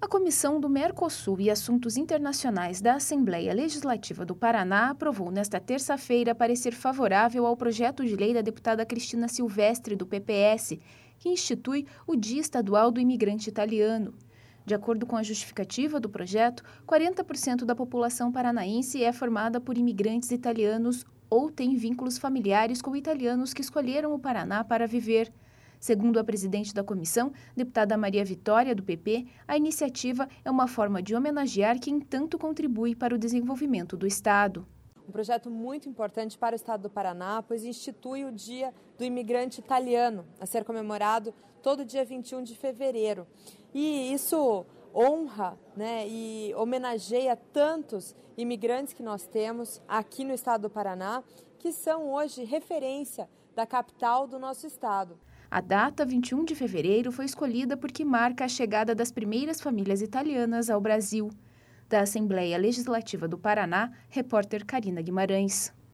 A Comissão do Mercosul e Assuntos Internacionais da Assembleia Legislativa do Paraná aprovou nesta terça-feira parecer favorável ao projeto de lei da deputada Cristina Silvestre, do PPS, que institui o Dia Estadual do Imigrante Italiano. De acordo com a justificativa do projeto, 40% da população paranaense é formada por imigrantes italianos ou tem vínculos familiares com italianos que escolheram o Paraná para viver. Segundo a presidente da comissão, deputada Maria Vitória, do PP, a iniciativa é uma forma de homenagear quem tanto contribui para o desenvolvimento do Estado. Um projeto muito importante para o Estado do Paraná, pois institui o Dia do Imigrante Italiano, a ser comemorado todo dia 21 de fevereiro. E isso honra, e homenageia tantos imigrantes que nós temos aqui no Estado do Paraná, que são hoje referência da capital do nosso Estado. A data 21 de fevereiro foi escolhida porque marca a chegada das primeiras famílias italianas ao Brasil. Da Assembleia Legislativa do Paraná, repórter Karina Guimarães.